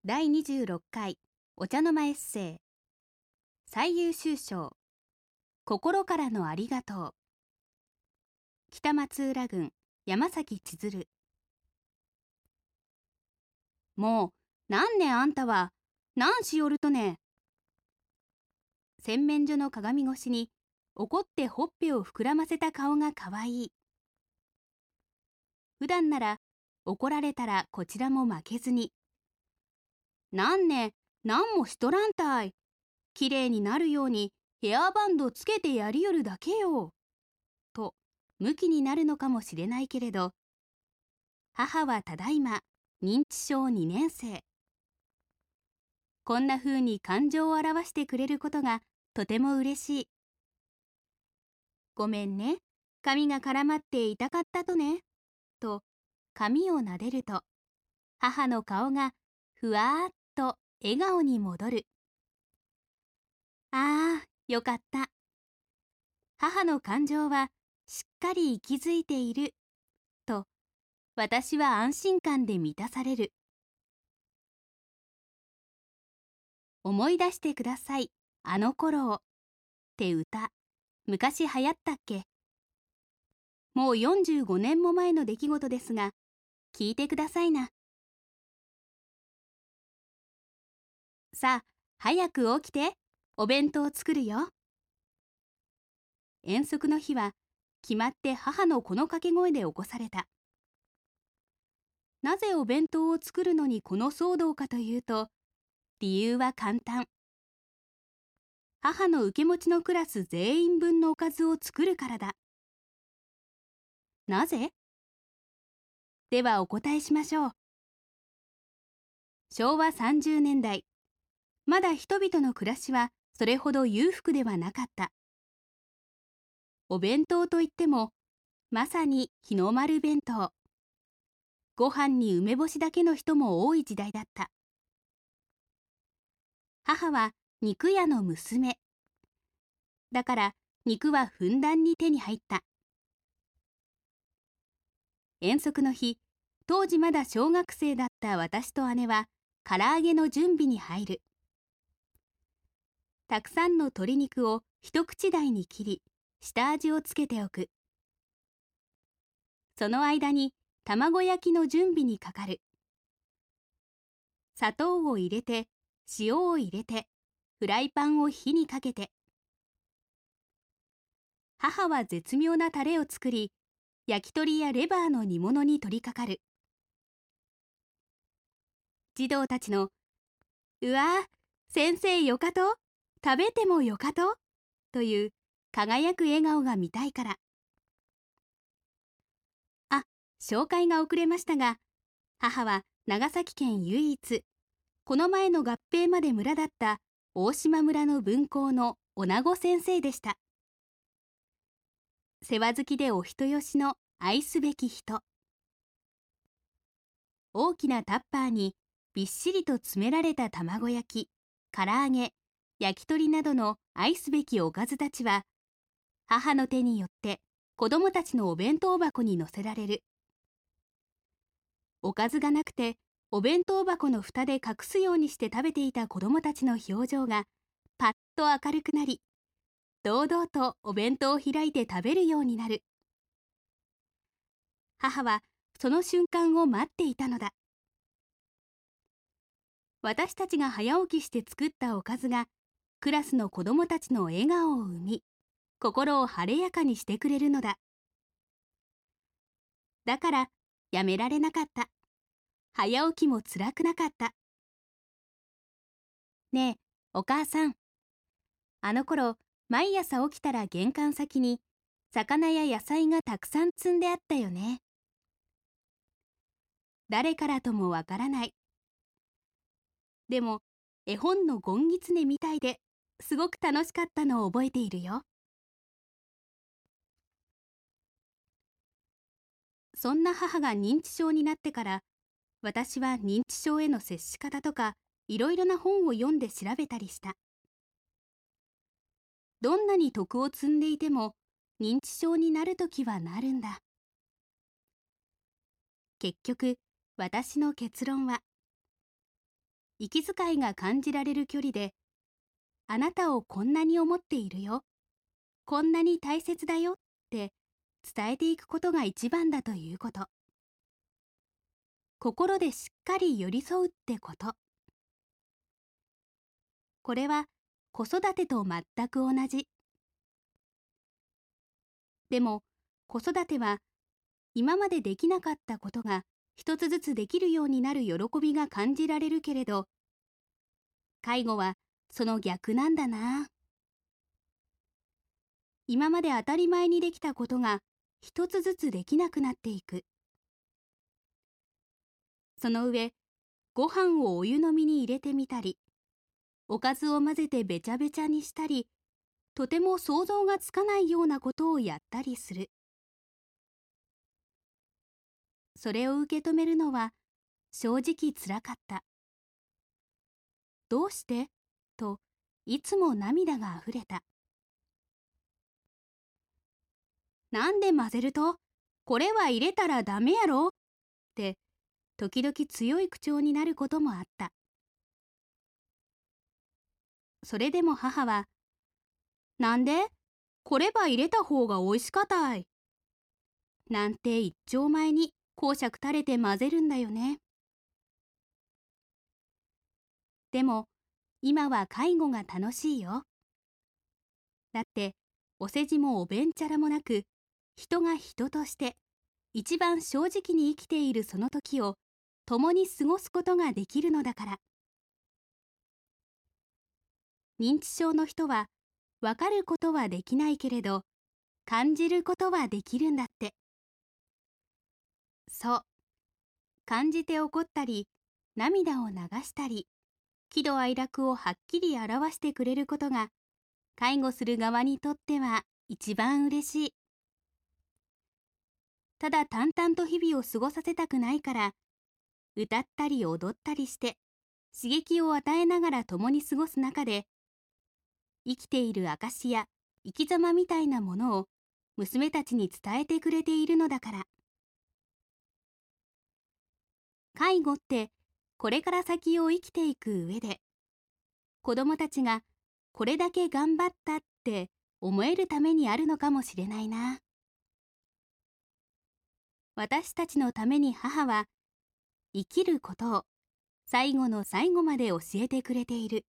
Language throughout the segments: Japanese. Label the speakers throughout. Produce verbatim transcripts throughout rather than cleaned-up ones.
Speaker 1: だいにじゅうろっかいお茶の間エッセイ最優秀賞心からのありがとう。北松浦郡山崎千鶴。もう何年あんたは何しよるとね。洗面所の鏡越しに怒ってほっぺを膨らませた顔がかわいい。普段なら怒られたらこちらも負けずに、なんねなんもしとらんたい、きれいになるようにヘアバンドつけてやりよるだけよとムキになるのかもしれないけれど、母はただいま認知症にねんせい。こんな風に感情を表してくれることがとても嬉しい。ごめんね、髪が絡まって痛かったとねと髪を撫でると、母の顔がふわーっと笑顔に戻る。ああ、よかった。母の感情はしっかり息づいていると、私は安心感で満たされる。思い出してください、あの頃をって歌、昔流行ったっけ。もうよんじゅうごねんも前の出来事ですが、聞いてくださいな。さあ、早く起きて、お弁当作るよ。遠足の日は、決まって母のこの掛け声で起こされた。なぜお弁当を作るのにこの騒動かというと、理由は簡単。母の受け持ちのクラス全員分のおかずを作るからだ。なぜ？ではお答えしましょう。しょうわさんじゅうねんだい、まだ人々の暮らしはそれほど裕福ではなかった。お弁当といっても、まさに日の丸弁当。ご飯に梅干しだけの人も多い時代だった。母は肉屋の娘。だから肉はふんだんに手に入った。遠足の日、当時まだ小学生だった私と姉は唐揚げの準備に入る。たくさんの鶏肉を一口大に切り、下味をつけておく。その間に卵焼きの準備にかかる。砂糖を入れて、塩を入れて、フライパンを火にかけて。母は絶妙なタレを作り、焼き鳥やレバーの煮物に取りかかる。児童たちの、うわー、先生よかと、食べてもよかと、という輝く笑顔が見たいから。あ、紹介が遅れましたが、母は長崎県唯一、この前の合併まで村だった大島村の分校の女子先生でした。世話好きでお人よしの愛すべき人。大きなタッパーにびっしりと詰められた卵焼き、唐揚げ、焼き鳥などの愛すべきおかずたちは、母の手によって子供たちのお弁当箱に乗せられる。おかずがなくて、お弁当箱の蓋で隠すようにして食べていた子供たちの表情がパッと明るくなり、堂々とお弁当を開いて食べるようになる。母はその瞬間を待っていたのだ。私たちが早起きして作ったおかずがクラスの子供たちの笑顔を生み、心を晴れやかにしてくれるのだ。だからやめられなかった。早起きも辛くなかった。ねえ、お母さん。あの頃、毎朝起きたら玄関先に魚や野菜がたくさん積んであったよね。誰からともわからない。でも、絵本のゴンギツネみたいですごく楽しかったのを覚えているよ。そんな母が認知症になってから、私は認知症への接し方とかいろいろな本を読んで調べたりした。どんなに徳を積んでいても認知症になるときはなるんだ。結局、私の結論は息遣いが感じられる距離で、あなたをこんなに思っているよ、こんなに大切だよって伝えていくことが一番だということ。心でしっかり寄り添うってこと。これは子育てと全く同じ。でも子育ては今までできなかったことが一つずつできるようになる喜びが感じられるけれど、介護はその逆なんだな。今まで当たり前にできたことが一つずつできなくなっていく。その上、ご飯をお湯の実に入れてみたり、おかずを混ぜてべちゃべちゃにしたり、とても想像がつかないようなことをやったりする。それを受け止めるのは正直つらかった。どうしてといつも涙があふれた。なんで混ぜると、これは入れたらダメやろって時々強い口調になることもあった。それでも母は、なんでこれば入れた方がおいしかたい。なんて一丁前に講釈垂れて混ぜるんだよね。でも今は介護が楽しいよ。だってお世辞もおべんちゃらもなく、人が人として一番正直に生きているその時を共に過ごすことができるのだから。認知症の人は分かることはできないけれど感じることはできるんだって。そう、感じて怒ったり涙を流したり喜怒哀楽をはっきり表してくれることが介護する側にとっては一番嬉しい。ただ淡々と日々を過ごさせたくないから、歌ったり踊ったりして刺激を与えながら共に過ごす中で、生きている証や生き様みたいなものを娘たちに伝えてくれているのだから。介護ってこれから先を生きていく上で、子どもたちがこれだけ頑張ったって思えるためにあるのかもしれないな。私たちのために母は生きることを最後の最後まで教えてくれている。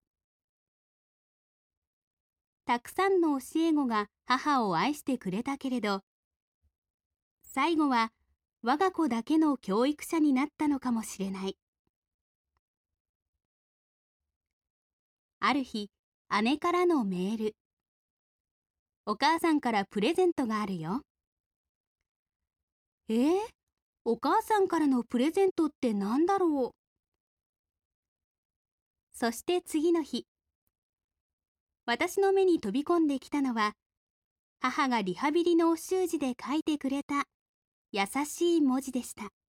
Speaker 1: たくさんの教え子が母を愛してくれたけれど、最後は我が子だけの教育者になったのかもしれない。ある日、姉からのメール。お母さんからプレゼントがあるよ。えー、お母さんからのプレゼントって何だろう。そして次の日、私の目に飛び込んできたのは、母がリハビリのお習字で書いてくれた優しい文字でした。